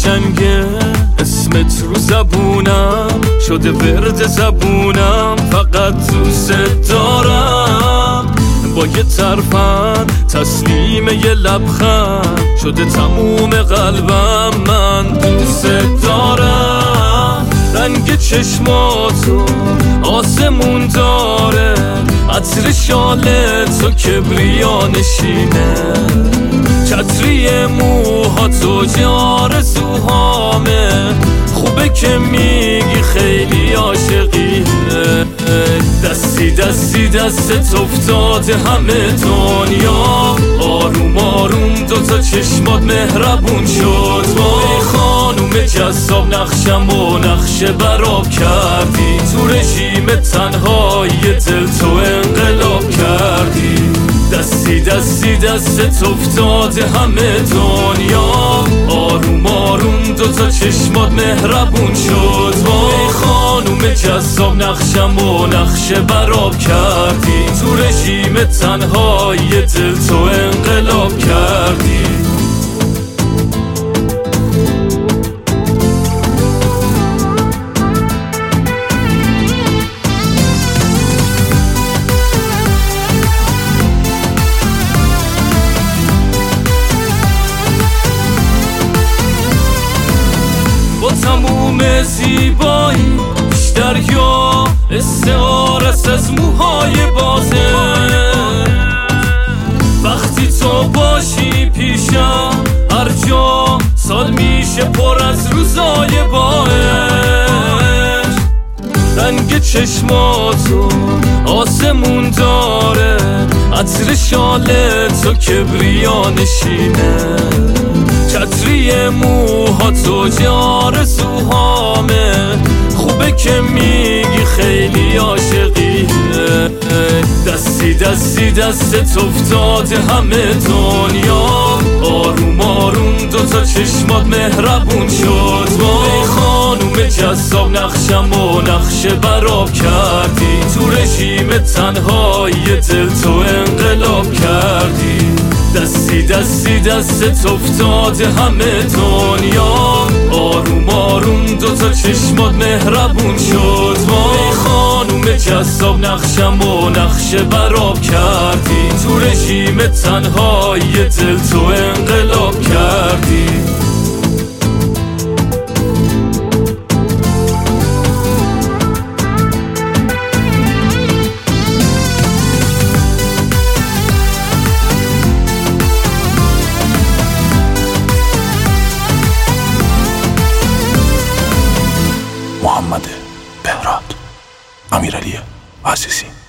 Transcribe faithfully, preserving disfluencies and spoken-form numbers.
قشنگه اسمت رو زبونم شده ورد زبونم، فقط دوست دارم. با یه ترفند تسلیم یه لبخند شده تموم قلبم، من دوست دارم. رنگ چشماتو آسمون داره، عطر شالت و کبریا نشینه، چتری موهاتو جای آرزوهامه. خوبه که میگی خیلی عاشقیه، دستی دستی دستت افتاده همه دنیا. آروم آروم دوتا چشمات مهربون شد، وای خانوم جذاب نقشم و نقشه براب کردی. تو رژیم تنهایی دل تو انقلاب کردی، دستی دستی دستت افتاده همه دنیا. آروم آروم دوتا چشمات مهربون شد، وای خانوم جذاب نقشم و نقشه براب کردی. تو رژیم تنهایی دل تو انقلاب کردی. با تموم زیبایی بیشتر یا استعارت از موهای بازه. وقتی تو باشی پیشم هر جا سال میشه پر از روزای باعث. رنگ چشماتو آسمون داره، عطر شالت و کبریا نشینه، چتری موهاتو جای آرزوهامه. خوبه که میگی خیلی عاشقیه، دستی دستی دستت افتاده همه دنیا. آروم آروم دوتا چشمات مهربون شد، وای خانوم جذاب نقشم و نقشه براب کردی. تو رژیم تنهایی دل تو انقلاب کردی، دستی دستی دستت افتاده همه دنیا. آروم آروم دوتا چشمات مهربون شد، وای خانوم جذاب نقشم و نقشه براب کردی. تو رژیم تنهایی دل تو انقلاب کردی. محمد بهراد، امیرعلی عزیزی.